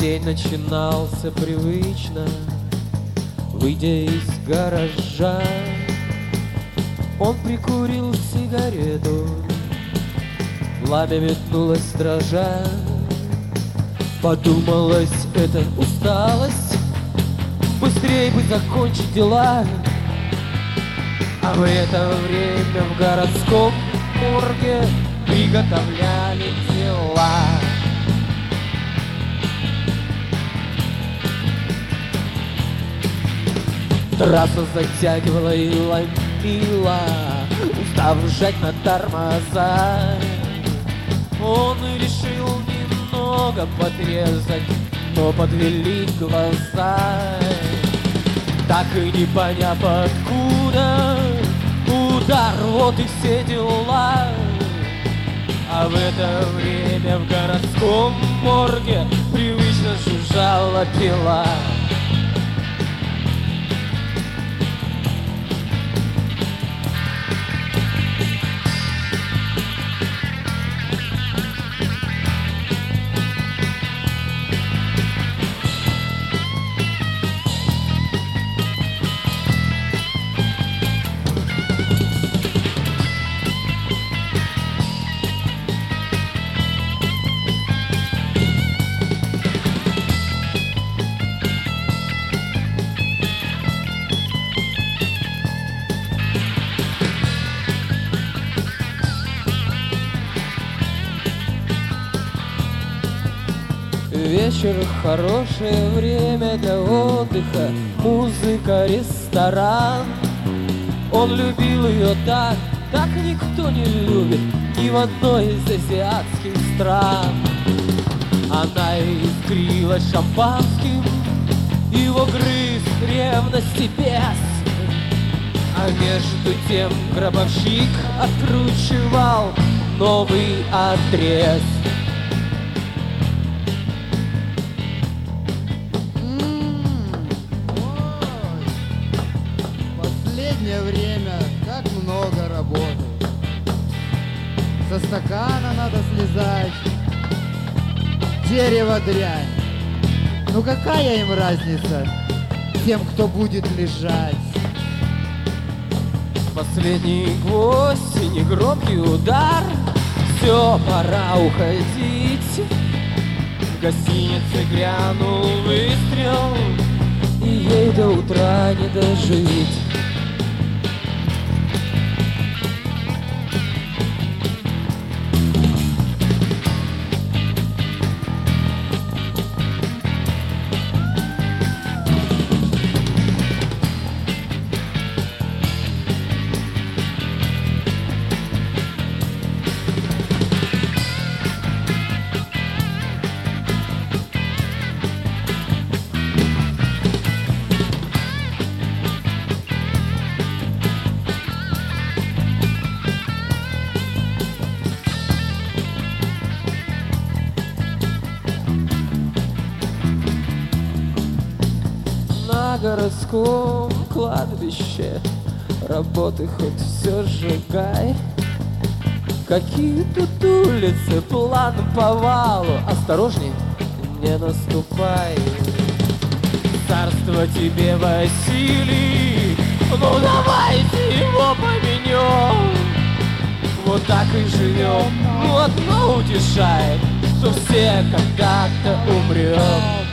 День начинался привычно, выйдя из гаража. Он прикурил сигарету, пламя метнулось дрожа. Подумалось, это усталость, быстрее бы закончить дела. А в это время в городском морге приготовляли тела. Трасса затягивала и ломила, устав жать на тормоза. Он решил немного подрезать, но подвели глаза. Так и не поняв откуда удар, вот и все дела. А в это время в городском морге привычно жужжала пила. Вечер — хорошее время для отдыха, музыка, ресторан. Он любил ее так, так никто не любит ни в одной из азиатских стран. Она искрилась шампанским, его грыз ревности бес. А между тем гробовщик откручивал новый отрез. Последнее время как много работы. Со стакана надо слезать. Дерево дрянь. Ну какая им разница тем, кто будет лежать? Последний гвоздь и негромкий удар. Все, пора уходить. В гостинице грянул выстрел, и ей до утра не дожить. На городском кладбище работы хоть все сжигай. Какие тут улицы, план по валу, осторожней, не наступай. Царство тебе, Василий, ну давайте его поменем. Вот так и живем, ну одно утешает, что все когда-то умрем.